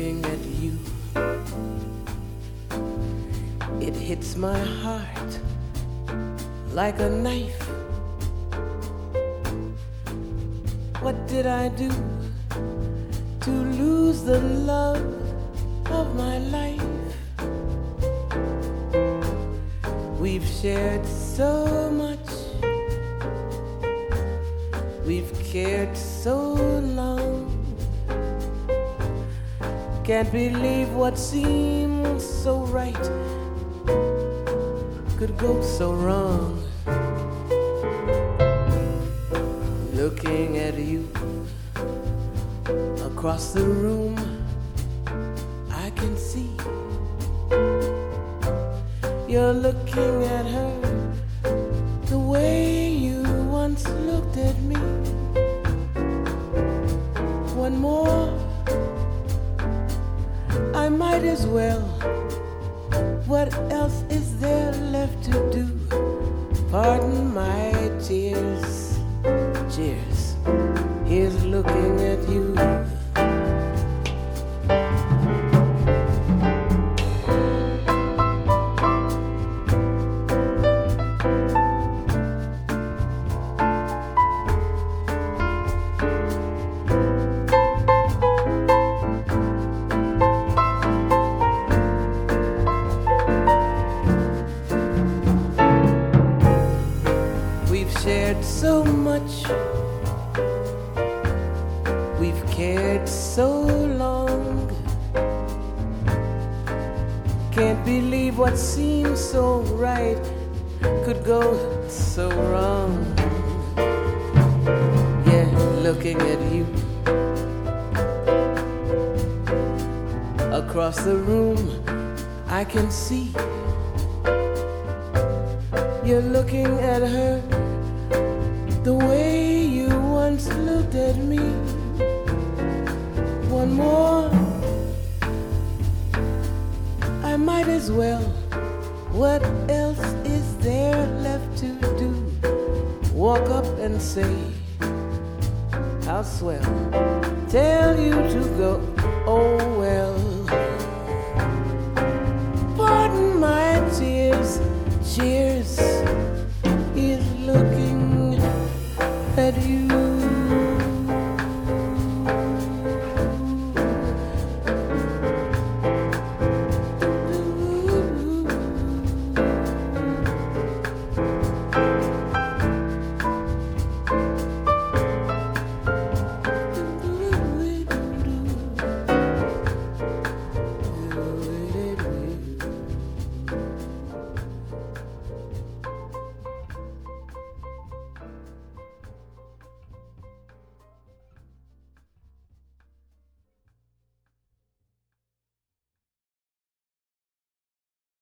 looking at you. It hits my heart like a knife. What did I do to lose the love of my life? We've shared so much, we've cared so long. Can't believe what seems so right could go so wrong. Looking at you across the room, I can see you're looking at her the way you once looked at me. One more, I might as well. What else is there left to do? Pardon my tears. Cheers. Here's looking at you. Shared so much, we've cared so long. Can't believe what seems so right could go so wrong. Yeah, looking at you across the room, I can see you're looking at her the way you once looked at me. One more, I might as well. What else is there left to do? Walk up and say, how swell. Tell you to go, oh well.